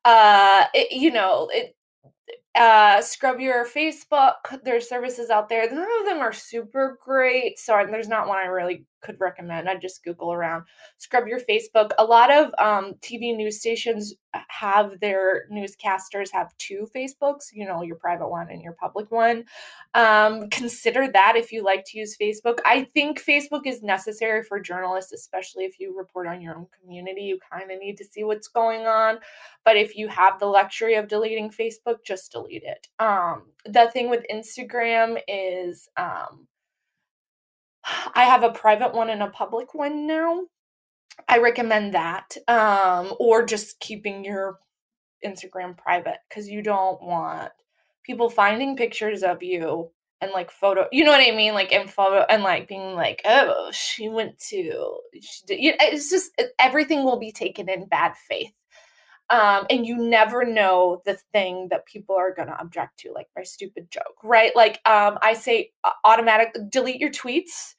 Scrub your Facebook. There's services out there. None of them are super great. So there's not one I really could recommend. I'd just Google around. Scrub your Facebook. A lot of TV news stations have their newscasters have 2 Facebooks, your private one and your public one. Consider that if you like to use Facebook. I think Facebook is necessary for journalists, especially if you report on your own community. You kind of need to see what's going on. But if you have the luxury of deleting Facebook, just delete it. The thing with Instagram is I have a private one and a public one now. I recommend that, or just keeping your Instagram private, because you don't want people finding pictures of you and like photo, you know what I mean? Like in photo and like being like, oh, it's just, everything will be taken in bad faith. And you never know the thing that people are going to object to, like my stupid joke, right? Like, I say automatic delete your tweets.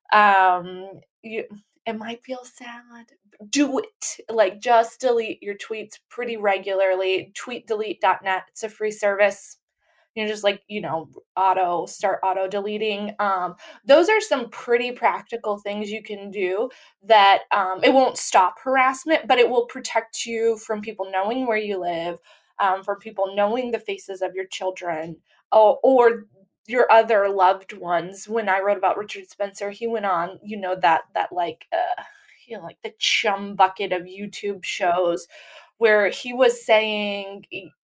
It might feel sad. Do it. Like, just delete your tweets pretty regularly. Tweetdelete.net. It's a free service. Just like, start auto deleting. Those are some pretty practical things you can do that it won't stop harassment, but it will protect you from people knowing where you live, from people knowing the faces of your children, or your other loved ones. When I wrote about Richard Spencer, he went on, that like the chum bucket of YouTube shows where he was saying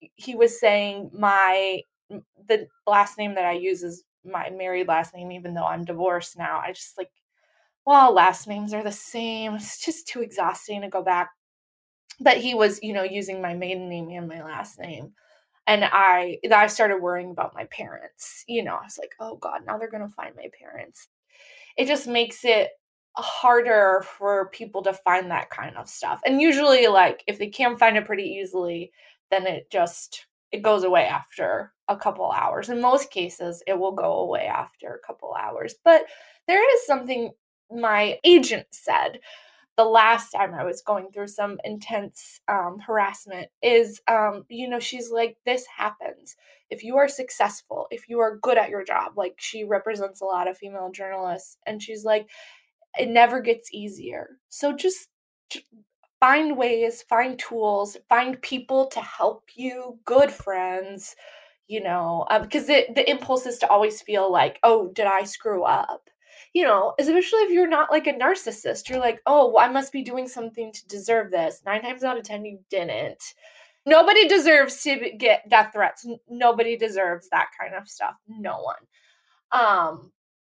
the last name that I use is my married last name, even though I'm divorced now. I just last names are the same. It's just too exhausting to go back. But he was, using my maiden name and my last name. And I started worrying about my parents. I was like, oh God, now they're going to find my parents. It just makes it harder for people to find that kind of stuff. And usually, like, if they can find it pretty easily, then it goes away after a couple hours. In most cases, it will go away after a couple hours. But there is something my agent said the last time I was going through some intense harassment is, she's like, this happens. If you are successful, if you are good at your job, like, she represents a lot of female journalists, and she's like, it never gets easier. So just find ways, find tools, find people to help you, good friends, because the impulse is to always feel like, oh, did I screw up? Especially if you're not like a narcissist. You're like, oh, well, I must be doing something to deserve this. 9 times out of 10, you didn't. Nobody deserves to get death threats. Nobody deserves that kind of stuff. No one.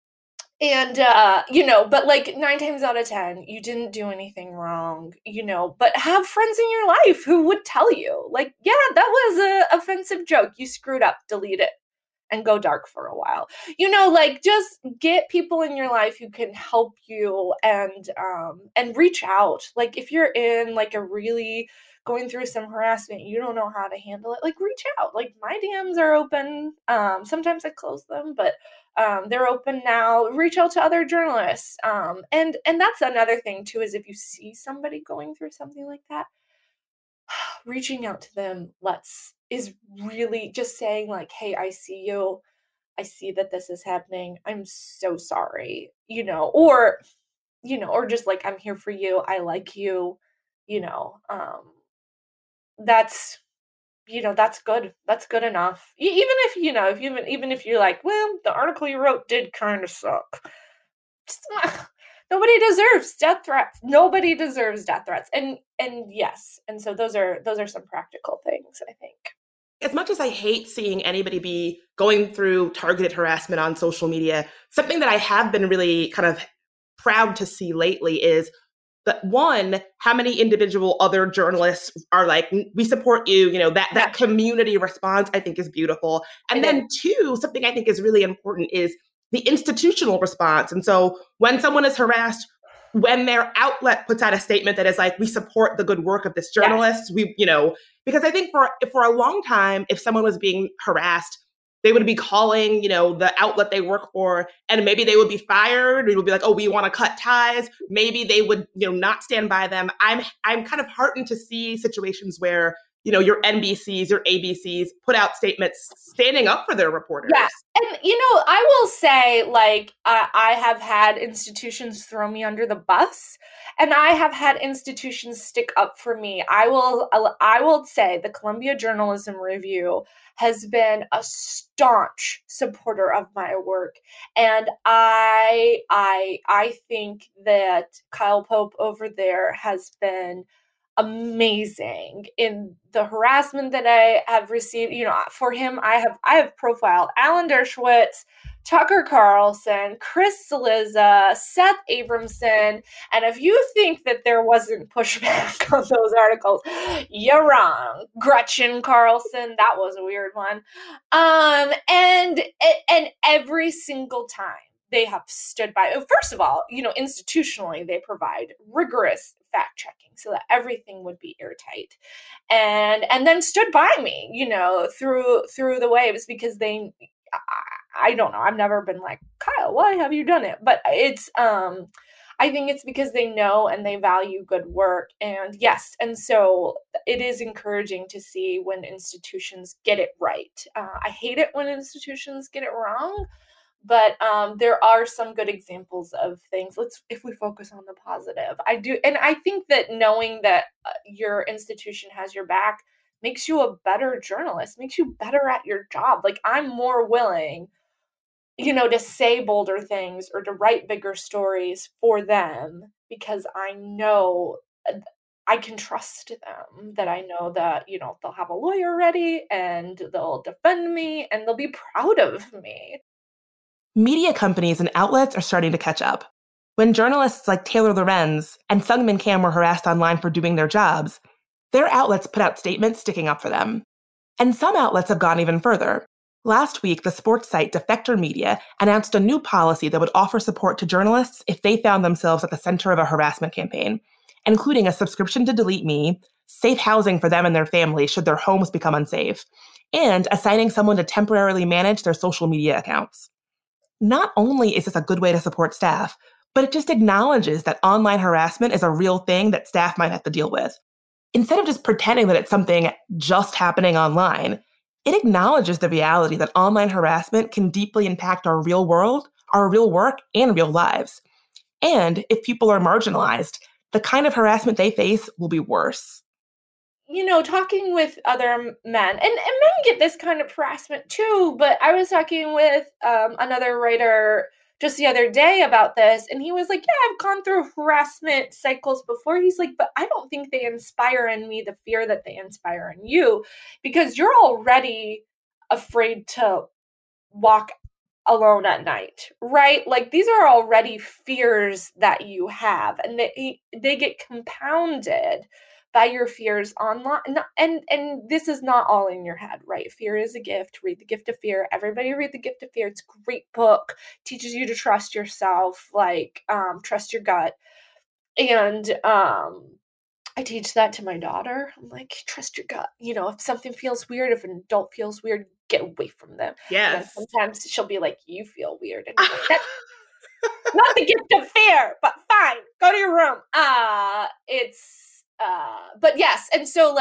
But like 9 times out of 10, you didn't do anything wrong, but have friends in your life who would tell you, like, yeah, that was a offensive joke. You screwed up, delete it and go dark for a while. Just get people in your life who can help you and reach out. Like, if you're in like a really going through some harassment, you don't know how to handle it, like, reach out. Like, my DMs are open. Sometimes I close them, but they're open now. Reach out to other journalists. And that's another thing too, is if you see somebody going through something like that, reaching out to them is really just saying like, hey, I see you. I see that this is happening. I'm so sorry, or just like, I'm here for you. I like you, that's good. That's good enough. Even if you're like, well, the article you wrote did kind of suck. Nobody deserves death threats. Nobody deserves death threats. And yes. And so those are some practical things, I think. As much as I hate seeing anybody be going through targeted harassment on social media, something that I have been really kind of proud to see lately is that, one, how many individual other journalists are like, we support you, that community response, I think, is beautiful. And then two, something I think is really important is the institutional response. And so when someone is harassed, when their outlet puts out a statement that is like, we support the good work of this journalist, because I think for a long time, if someone was being harassed, they would be calling, the outlet they work for, and maybe they would be fired. It would be like, oh, we want to cut ties. Maybe they would, not stand by them. I'm kind of heartened to see situations where your NBCs, your ABCs put out statements standing up for their reporters. Yeah. And, I will say, like, I have had institutions throw me under the bus, and I have had institutions stick up for me. I will say the Columbia Journalism Review has been a staunch supporter of my work. And I think that Kyle Pope over there has been amazing in the harassment that I have received. For him, I have profiled Alan Dershowitz, Tucker Carlson, Chris Cillizza, Seth Abramson, and if you think that there wasn't pushback on those articles, you're wrong. Gretchen Carlson, that was a weird one. And every single time they have stood by. First of all, institutionally, they provide rigorous fact checking so that everything would be airtight, and then stood by me, through the waves, because I don't know. I've never been like, Kyle, why have you done it? But it's, I think it's because they know and they value good work. And yes, and so it is encouraging to see when institutions get it right. I hate it when institutions get it wrong, but there are some good examples of things. If we focus on the positive, I do. And I think that knowing that your institution has your back makes you a better journalist, makes you better at your job. Like, I'm more willing, to say bolder things or to write bigger stories for them, because I know I can trust them, that I know that, they'll have a lawyer ready and they'll defend me and they'll be proud of me. Media companies and outlets are starting to catch up. When journalists like Taylor Lorenz and Sungmin Kim were harassed online for doing their jobs, their outlets put out statements sticking up for them. And some outlets have gone even further. Last week, the sports site Defector Media announced a new policy that would offer support to journalists if they found themselves at the center of a harassment campaign, including a subscription to Delete Me, safe housing for them and their families should their homes become unsafe, and assigning someone to temporarily manage their social media accounts. Not only is this a good way to support staff, but it just acknowledges that online harassment is a real thing that staff might have to deal with. Instead of just pretending that it's something just happening online, it acknowledges the reality that online harassment can deeply impact our real world, our real work, and real lives. And if people are marginalized, the kind of harassment they face will be worse. Talking with other men, and men get this kind of harassment too, but I was talking with another writer just the other day about this, and he was like, yeah, I've gone through harassment cycles before. He's like, but I don't think they inspire in me the fear that they inspire in you, because you're already afraid to walk alone at night, right? Like, these are already fears that you have, and they get compounded by your fears online. And this is not all in your head, right? Fear is a gift. Read The Gift of Fear. Everybody read The Gift of Fear. It's a great book. Teaches you to trust yourself, trust your gut. And I teach that to my daughter. I'm like, trust your gut. If something feels weird, if an adult feels weird, get away from them. Yes. And sometimes she'll be like, you feel weird. And I'm like, that's not the gift of fear, but fine. Go to your room. But yes. And so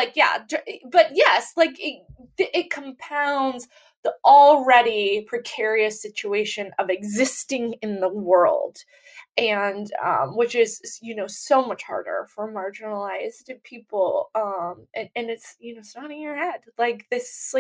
it compounds the already precarious situation of existing in the world. And, which is, so much harder for marginalized people. And it's, it's not in your head. Like, this,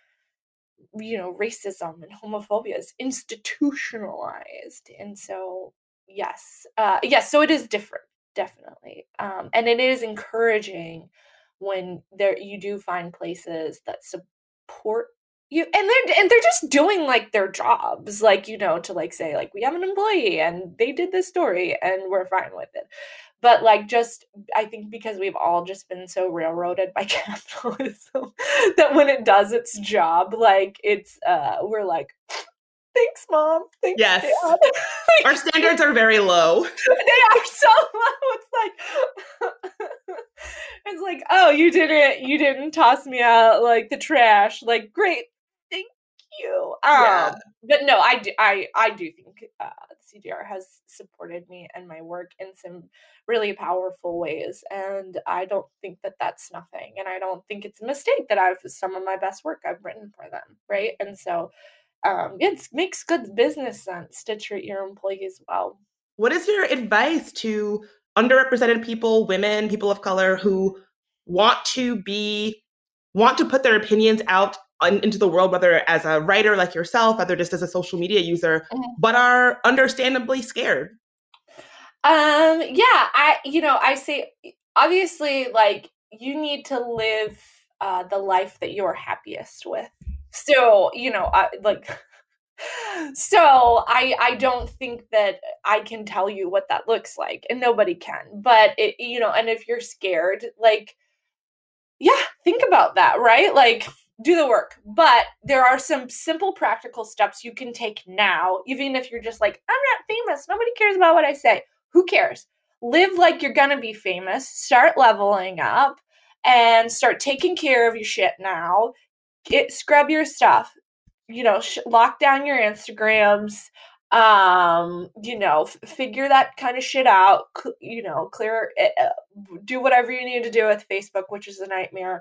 racism and homophobia is institutionalized. And so, yes. So it is different. Definitely. And it is encouraging when you do find places that support you, and they're just doing their jobs, to say we have an employee and they did this story and we're fine with it. But I think because we've all just been so railroaded by capitalism that when it does its job, we're like, thanks, Mom. Thanks, yes. Dad. Our standards are very low. They are so low. It's like, oh, you didn't toss me out like the trash. Like, great. Thank you. Yeah. But no, I do think CDR has supported me and my work in some really powerful ways, and I don't think that that's nothing, and I don't think it's a mistake that some of my best work I've written for them, right? And so it makes good business sense to treat your employees well. What is your advice to underrepresented people, women, people of color who want to put their opinions out into the world, whether as a writer like yourself, whether just as a social media user, but are understandably scared? Yeah, I say, obviously, like, you need to live the life that you're happiest with. So, so I don't think that I can tell you what that looks like, and nobody can. But and if you're scared, like, yeah, think about that, right? Like, do the work. But there are some simple practical steps you can take now, even if you're just like, I'm not famous. Nobody cares about what I say. Who cares? Live like you're going to be famous. Start leveling up and start taking care of your shit now. Scrub your stuff. Lock down your Instagrams. Figure that kind of shit out. Clear it, do whatever you need to do with Facebook, which is a nightmare.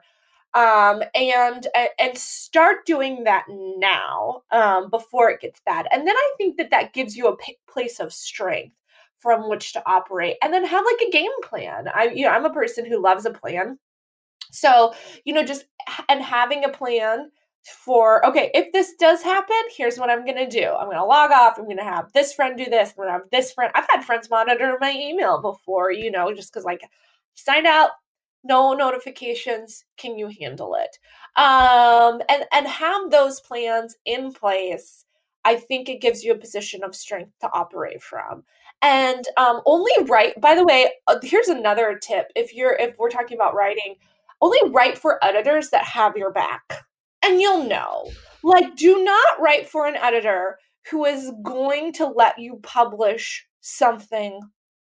And start doing that now, before it gets bad. And then I think that gives you a place of strength from which to operate, and then have like a game plan. I'm a person who loves a plan. So, and having a plan for, okay, if this does happen, here's what I'm going to do. I'm going to log off. I'm going to have this friend do this. I'm going to have this friend. I've had friends monitor my email before, just because, like, signed out, no notifications. Can you handle it? And have those plans in place. I think it gives you a position of strength to operate from. And only write, by the way, here's another tip. If we're talking about writing, only write for editors that have your back. And you'll know. Like, do not write for an editor who is going to let you publish something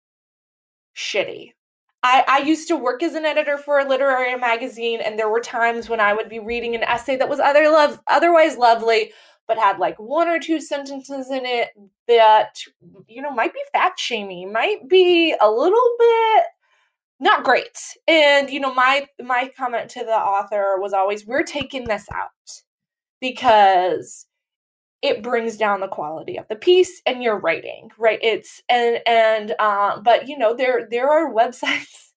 shitty. I used to work as an editor for a literary magazine, and there were times when I would be reading an essay that was otherwise lovely, but had like one or two sentences in it that, might be fat-shaming, might be a little bit not great. And, my comment to the author was always, we're taking this out because it brings down the quality of the piece and your writing, right? But there are websites,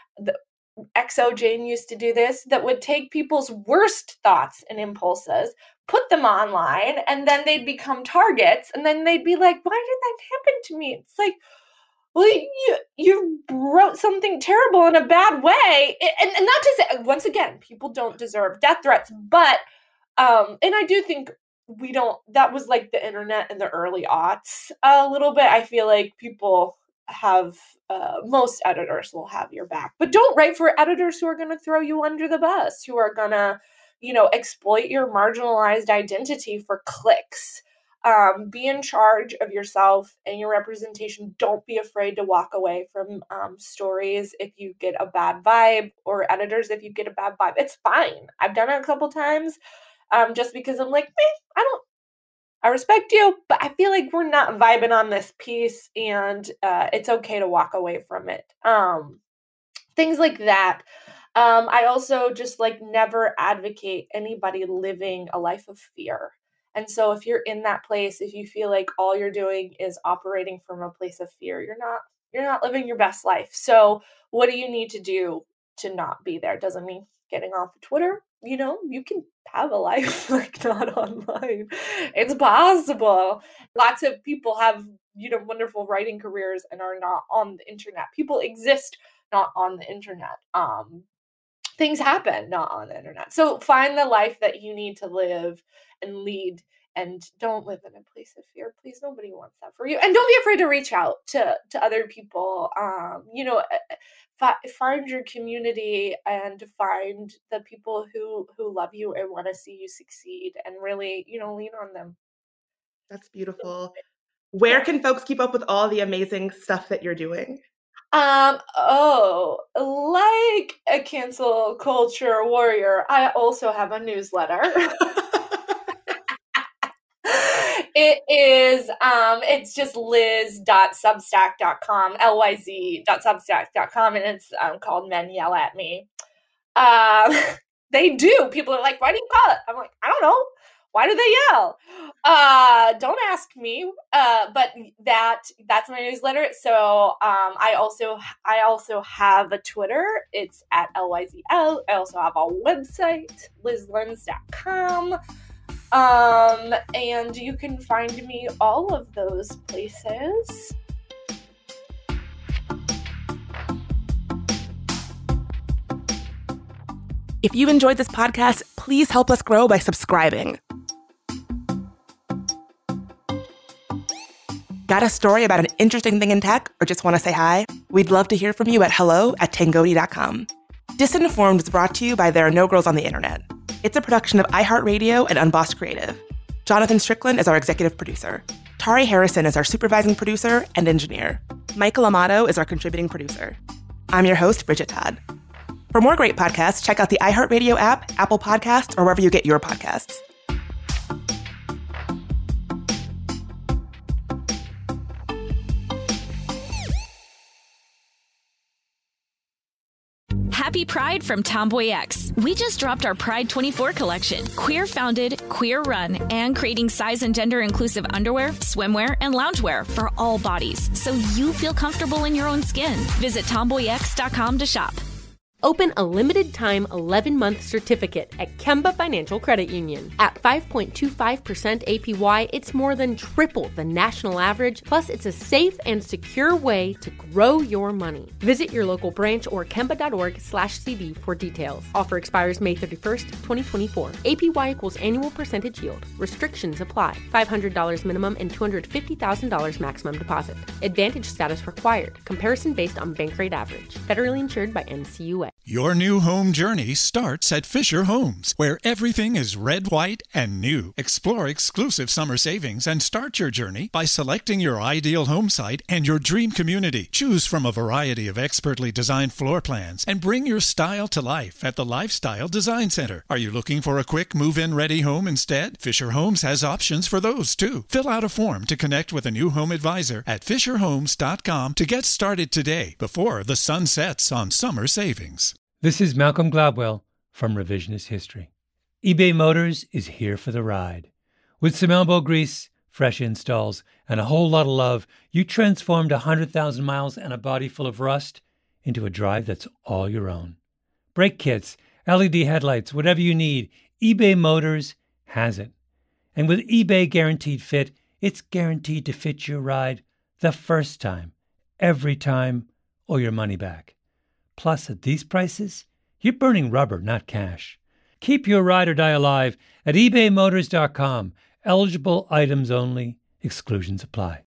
XO Jane used to do this, that would take people's worst thoughts and impulses, put them online, and then they'd become targets, and then they'd be like, why did that happen to me? It's like, well, you wrote something terrible in a bad way. And not to say, once again, people don't deserve death threats, but, and I do think that was like the internet in the early aughts a little bit. I feel like people have, most editors will have your back, but don't write for editors who are going to throw you under the bus, who are going to, exploit your marginalized identity for clicks. Be in charge of yourself and your representation. Don't be afraid to walk away from stories if you get a bad vibe, or editors if you get a bad vibe. It's fine. I've done it a couple times, just because I'm like, I respect you, but I feel like we're not vibing on this piece, and it's okay to walk away from it. Things like that. I also just never advocate anybody living a life of fear. And so if you're in that place, if you feel like all you're doing is operating from a place of fear, you're not living your best life. So what do you need to do to not be there? Doesn't mean getting off of Twitter. You can have a life not online. It's possible. Lots of people have, wonderful writing careers and are not on the internet. People exist not on the internet. Things happen not on the internet. So find the life that you need to live and lead, and don't live in a place of fear. Please, nobody wants that for you. And don't be afraid to reach out to other people. Find your community and find the people who love you and want to see you succeed, and really, lean on them. That's beautiful. Where can folks keep up with all the amazing stuff that you're doing? Like a cancel culture warrior, I also have a newsletter. It is, it's just liz.substack.com, lyz.substack.com, and it's called Men Yell at Me. They do. People are like, why do you call it? I'm like, I don't know. Why do they yell? Don't ask me. But that's my newsletter. So I also have a Twitter. It's at LYZL. I also have a website, lizlenz.com. And you can find me all of those places. If you enjoyed this podcast, please help us grow by subscribing. Got a story about an interesting thing in tech or just want to say hi? We'd love to hear from you at hello@tangoti.com. Disinformed is brought to you by There Are No Girls on the Internet. It's a production of iHeartRadio and Unbossed Creative. Jonathan Strickland is our executive producer. Tari Harrison is our supervising producer and engineer. Michael Amato is our contributing producer. I'm your host, Bridget Todd. For more great podcasts, check out the iHeartRadio app, Apple Podcasts, or wherever you get your podcasts. Happy Pride from Tomboy X. We just dropped our Pride 24 collection. Queer founded, queer run, and creating size and gender inclusive underwear, swimwear, and loungewear for all bodies, so you feel comfortable in your own skin. Visit tomboyx.com to shop. Open a limited-time 11-month certificate at Kemba Financial Credit Union. At 5.25% APY, it's more than triple the national average, plus it's a safe and secure way to grow your money. Visit your local branch or kemba.org/cb for details. Offer expires May 31st, 2024. APY equals annual percentage yield. Restrictions apply. $500 minimum and $250,000 maximum deposit. Advantage status required. Comparison based on bank rate average. Federally insured by NCUA. Your new home journey starts at Fisher Homes, where everything is red, white, and new. Explore exclusive summer savings and start your journey by selecting your ideal home site and your dream community. Choose from a variety of expertly designed floor plans and bring your style to life at the Lifestyle Design Center. Are you looking for a quick move-in ready home instead? Fisher Homes has options for those too. Fill out a form to connect with a new home advisor at fisherhomes.com to get started today before the sun sets on summer savings. This is Malcolm Gladwell from Revisionist History. eBay Motors is here for the ride. With some elbow grease, fresh installs, and a whole lot of love, you transformed 100,000 miles and a body full of rust into a drive that's all your own. Brake kits, LED headlights, whatever you need, eBay Motors has it. And with eBay Guaranteed Fit, it's guaranteed to fit your ride the first time, every time, or your money back. Plus, at these prices, you're burning rubber, not cash. Keep your ride or die alive at ebaymotors.com. Eligible items only. Exclusions apply.